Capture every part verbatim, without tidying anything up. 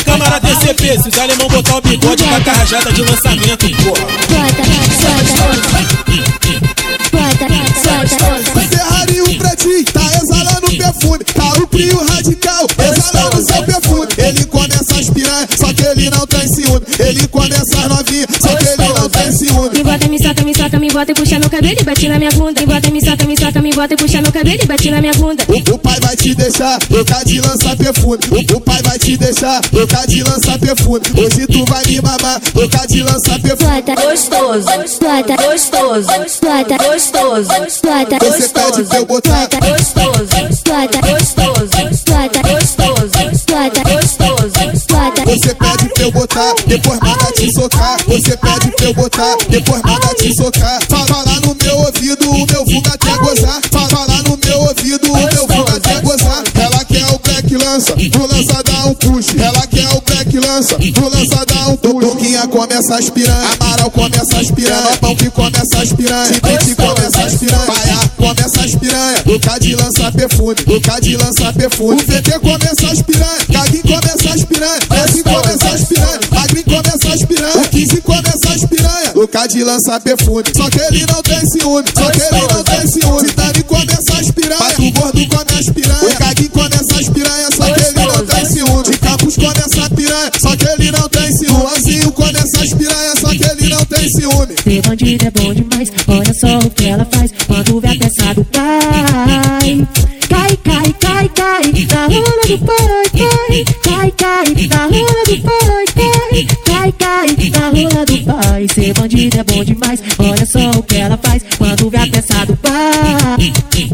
câmara D C P, se os alemão botar o bigode, tá carrajada de lançamento, porra. Ferrari um pretinho, tá exalando perfume. Tá o Prio radical, exalando seu perfume. Ele come essas piranhas, só que ele não tem ciúme. Ele come essas novinhas, só que ele não tem ciúme. Me bota, me soca, me soca, me bota e puxa no cabelo e bate na minha bunda. Me bota, me soca, me soca, me bota e puxa no cabelo e bate na minha bunda. O, o pai vai te deixar trocar de lança perfume. O, o pai vai te deixar trocar de lança perfume. Hoje tu vai me mamar, trocar de lança perfume. Gostoso, gostoso, gostoso, gostoso, gostoso. Você pede pra eu botar Gostoso, gostoso, gostoso, gostoso, gostoso. Você pede pra eu botar, depois manda te socar. Você pede pra eu botar, depois manda te socar. Fala no meu ouvido, o meu vulgo até gozar. Fala no meu ouvido, o meu vulgo até gozar. Ela quer o black lança, no lança dá um push. Ela quer o black lança, no lança dá um push. Turquinha come essas piranha, Amaral come essas piranha, Pão que come essas piranha, Cipete come essas piranha, Baia come essas piranha, Luca de lança perfume, Luca de lança perfume. O V T come essas piranha, Caguinho come essas piranha, Messi come essas piranha, Magrinho come essas piranha, o quinze come essas piranha, Luca de lança perfume. Só que ele não tem ciúme, só que ele não tem ciúme. Titani come essas piranha, o gordo come as piranha, o Caguinho come essas piranha, só que ele não tem ciúme. De Campos come essa piranha, só que ele não tem ciúme. Azinho come essas piranha, só que ele não tem ciúme. Ser bandido é bom demais, olha só o que ela faz. Quando vê a peça do pai, cai, cai, cai, cai, na rola do pai, cai, cai, cai, na rola do pai, cai, cai, cai, na rola do pai. Ser bandido é bom demais, olha só o que ela faz. Quando vê a peça do pai.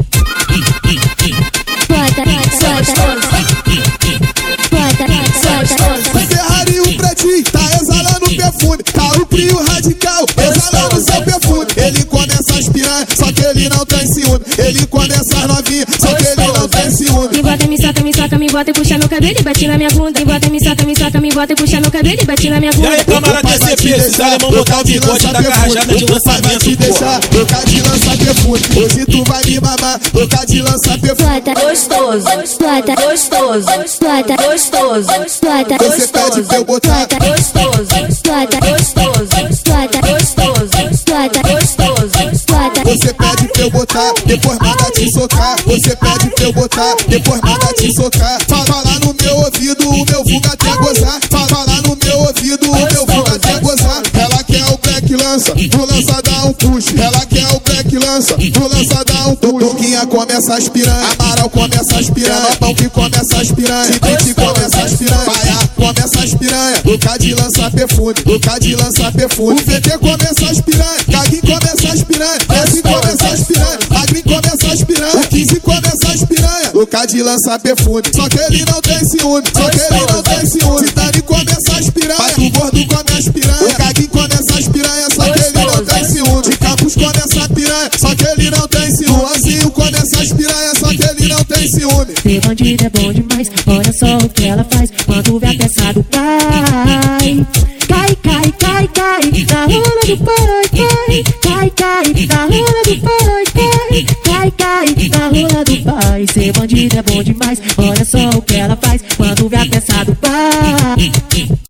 Ferrari um pretinho, tá exalando perfume. Tá o Prio radical, exalando seu perfume. Ele come essas piranhas, só que ele não tem ciúme. Ele come essas novinhas, só que ele não tem ciúme. Me bota, me soca, me soca, me bota e puxa no cabelo e bate na minha bunda. Me bota, me soca, me soca, me bota e puxa no cabelo e bate na minha E bunda. aí, câmara D C P, se os alemão botar o bigode, tá carrajada de O pai vai te lançamento, deixar porra. trocar de lança perfume. Hoje tu vai me mamar, trocar de lança perfume. Gostoso, gostoso, gostoso, gostoso, gostoso. Você pede pra eu botar Gostoso, gostoso, gostoso, gostoso, gostoso. Você pede pra eu botar, depois manda te socar. Você pede pra eu botar, depois manda te socar. Fala no meu ouvido, o meu vulgo até gozar. Fala no meu ouvido, o meu vulgo até gozar. Ela quer o black lança, no lança dá um push. Ela quer o black lança, no lança dá um push. Turquinha come essas piranha, Amaral come essas piranha, Pão que come essas piranha, Cipete come essas piranha, Baia come essas piranha, Luca de lança perfume, Luca de lança perfume. O V T come essas piranha, Caguinho come essas piranha, Messi come essas piranha, Magrinho come essas piranha, o quinze come essas piranha, Luca de lança perfume. Só que ele não tem ciúme, só que ele não tem ciúme. Titani come essas piranha, o gordo come as piranha, o Caguinho come essas piranha, só que ele não tem ciúme. De Campos come essa piranha, só que ele não tem ciúme. Azinho come essas piranha, só que ele não tem ciúme. Ser bandido é bom demais, olha só o que ela faz. Quando vê a peça do pai, cai, cai, cai, cai, na rola do pai, cai, cai, cai, na rola do pai, cai, cai, cai, na rola do pai. Ser bandido é bom demais, olha só o que ela faz. Quando vê a peça do pai.